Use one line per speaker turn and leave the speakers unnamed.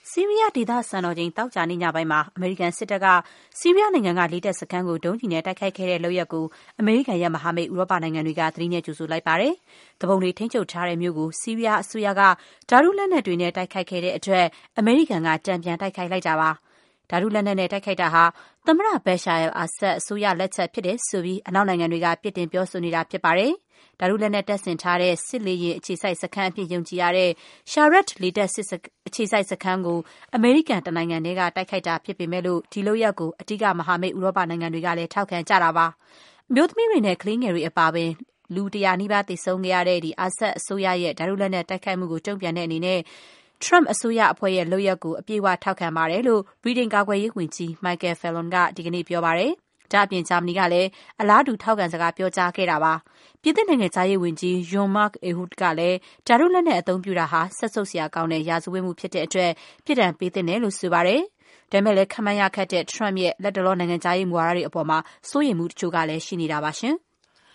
ဆီးရီးယားဒေသစံတော်ချိန်သောကြာနေ့ညပိုင်းမှာအမေရိကန်စစ်တပ်ကဆီးရီးယားနိုင်ငံကလေတပ်စခန်းကိုဒုံးကျည်နဲ့တိုက်ခိုက်ခဲ့တဲ့လုပ်ရပ်ကိုအမေရိကန်ရဲ့မဟာမိတ်ဥရောပနိုင်ငံတွေကသတိနဲ့ကြိုဆိုလိုက်ပါတယ်။သူပုန်တွေထိန်းချုပ်ထားတဲ့မြို့ကိုဆီးရီးယားအစိုးရကဓာတုလက်နက်တွေနဲ့တိုက်ခိုက်ခဲ့တဲ့အတွက်အမေရိကန်ကတန်ပြန်တိုက်ခိုက်လိုက်တာပါ။ဓာတုလက်နက်နဲ့တိုက်ခိုက်တာဟာသမ္မတဘက်ရှာအယ်အာဆတ်အစိုးရလက်ချက်ဖြစ်တယ်ဆိုပြီးအနောက်နိုင်ငံတွေကပြစ်တင်ပြောဆိုနေတာဖြစ်ပါတယ်။ဓာတုလက်နက်တပ်ဆင်ထားတဲ့စစ်လေယာဉ်အခြေစိုက်စခန်းအဖြစ်ယုံကြည်ရတဲ့ Sharat လေတပ်အခြေစိုက်စခန်းကိုအမေရိကန်တနိုင်ငံတည်းကတိုက်ခိုက်တာဖြစ်ပေမဲ့ဒီလုပ်ရပ်ကိုအဓိကမဟာမိတ်ဥရောပနိုင်ငံတွေကလည်းထောက်ခံကြတာပါ။အမျိုးသမီးတွေနဲ့ကလေးငယ်တွေအပါအဝင်လူ100နီးပါးသေဆုံးခဲ့ရတဲ့အာဆတ်အစိုးရရဲ့ဓာတုလက်နက်တိုက်ခိုက်မှုကိုတုံ့ပြန်တဲ့အနေနဲ့Trump အစိုးရအဖွဲ့ရဲ့လုပ်ရပ်ကိုအပြည့်အဝထောက်ခံပါတယ်လို့ဗြိတိန်ကာကွယ်ရေးဝန်ကြီး Michael Fallon ကဒီကနေ့ပြောပါတယ်။ဒါ့အပြင်ဂျာမနီကလည်းအလားတူထောက်ခံစကားပြောကြားခဲ့တာပါ။ပြင်သစ်နိုင်ငံခြားရေးဝန်ကြီး Jean-Marc Ayrault ကလည်းဓာတုလက်နက်အသုံးပြုတာဟာစက်ဆုပ်စရာကောင်းတဲ့ရာဇဝတ်မှုဖြစ်တဲ့အတွက်ပြစ်ဒဏ်ပေးသင့်တယ်လို့ဆိုပါတယ်။ဒါပေမဲ့လည်းခန့်မှန်းရခက်တဲ့ Trump ရဲ့လတ်တလောနိုင်ငံခြားရေးမူဝါဒတွေအပေါ်မှာစိုးရိမ်မှုတချို့ကလည်းရှိနေတာပါရှင်။